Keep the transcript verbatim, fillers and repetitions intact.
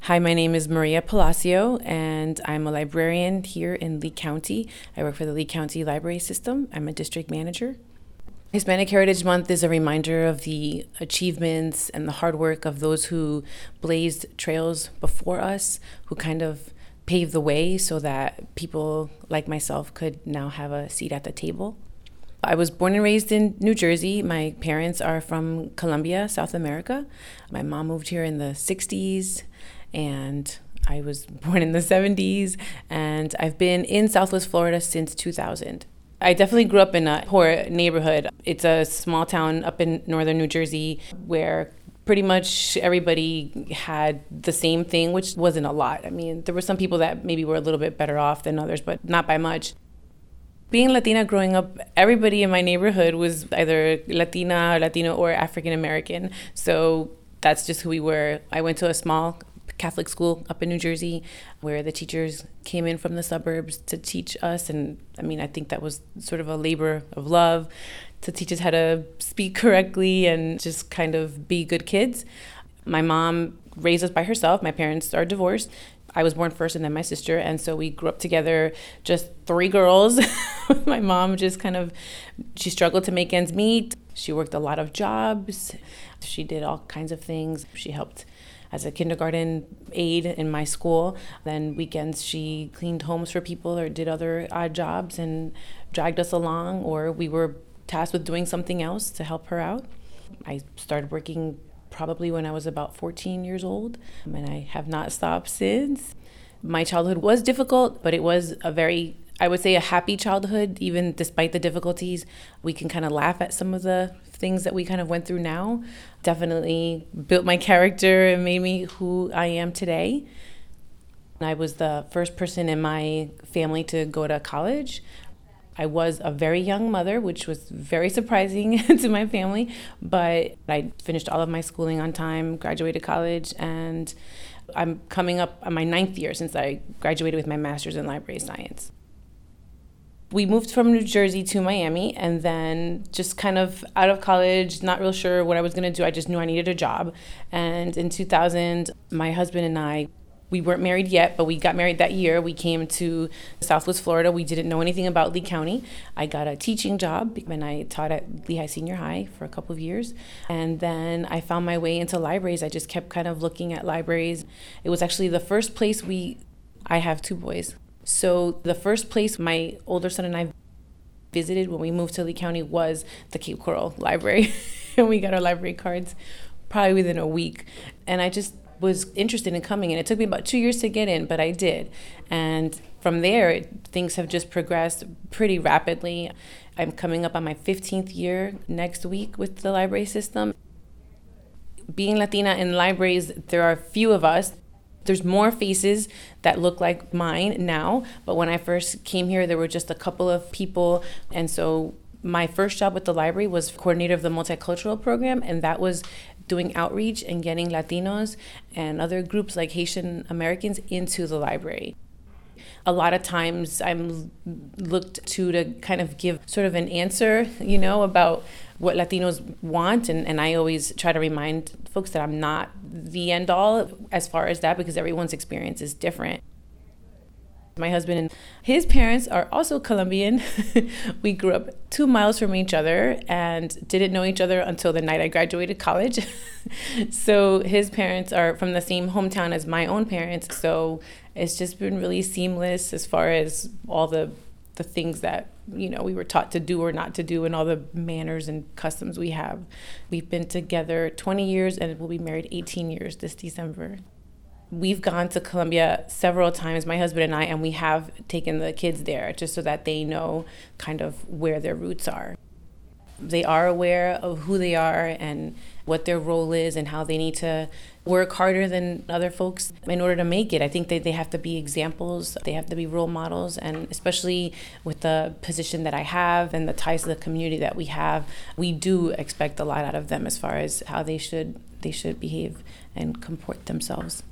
Hi, my name is Maria Palacio, and I'm a librarian here in Lee County. I work for the Lee County Library System. I'm a district manager. Hispanic Heritage Month is a reminder of the achievements and the hard work of those who blazed trails before us, who kind of paved the way so that people like myself could now have a seat at the table. I was born and raised in New Jersey. My parents are from Colombia, South America. My mom moved here in the sixties, and I was born in the seventies, and I've been in Southwest Florida since two thousand. I definitely grew up in a poor neighborhood. It's a small town up in northern New Jersey where pretty much everybody had the same thing, which wasn't a lot. I mean, there were some people that maybe were a little bit better off than others, but not by much. Being Latina growing up, everybody in my neighborhood was either Latina, Latino, or African American. So that's just who we were. I went to a small Catholic school up in New Jersey where the teachers came in from the suburbs to teach us. And I mean, I think that was sort of a labor of love to teach us how to speak correctly and just kind of be good kids. My mom raised us by herself. My parents are divorced. I was born first and then my sister. And so we grew up together, just three girls. My mom just kind of, she struggled to make ends meet. She worked a lot of jobs. She did all kinds of things. She helped as a kindergarten aide in my school. Then weekends she cleaned homes for people or did other odd jobs and dragged us along, or we were tasked with doing something else to help her out. I started working probably when I was about fourteen years old, and I have not stopped since. My childhood was difficult, but it was a very, I would say, a happy childhood, even despite the difficulties. We can kind of laugh at some of the things that we kind of went through now. Definitely built my character and made me who I am today. I was the first person in my family to go to college. I was a very young mother, which was very surprising to my family, but I finished all of my schooling on time, graduated college, and I'm coming up on my ninth year since I graduated with my master's in library science. We moved from New Jersey to Miami, and then just kind of out of college, not real sure what I was going to do. I just knew I needed a job. And in two thousand, my husband and I, we weren't married yet, but we got married that year. We came to Southwest Florida. We didn't know anything about Lee County. I got a teaching job, and I taught at Lehigh Senior High for a couple of years. And then I found my way into libraries. I just kept kind of looking at libraries. It was actually the first place we, I have two boys. So the first place my older son and I visited when we moved to Lee County was the Cape Coral Library. And we got our library cards probably within a week. And I just was interested in coming in. It took me about two years to get in, but I did. And from there, things have just progressed pretty rapidly. I'm coming up on my fifteenth year next week with the library system. Being Latina in libraries, there are a few of us. There's more faces that look like mine now, but when I first came here, there were just a couple of people. And so my first job with the library was coordinator of the multicultural program, and that was doing outreach and getting Latinos and other groups like Haitian Americans into the library. A lot of times I'm looked to to kind of give sort of an answer, you know, about what Latinos want. And, and I always try to remind folks that I'm not the end all as far as that, because everyone's experience is different. My husband and his parents are also Colombian. We grew up two miles from each other and didn't know each other until the night I graduated college. So his parents are from the same hometown as my own parents. So it's just been really seamless as far as all the the things that, you know, we were taught to do or not to do, and all the manners and customs we have. We've been together twenty years and we'll be married eighteen years this December. We've gone to Colombia several times, my husband and I, and we have taken the kids there just so that they know kind of where their roots are. They are aware of who they are and what their role is and how they need to work harder than other folks in order to make it. I think that they have to be examples, they have to be role models, and especially with the position that I have and the ties to the community that we have, we do expect a lot out of them as far as how they should they should behave and comport themselves.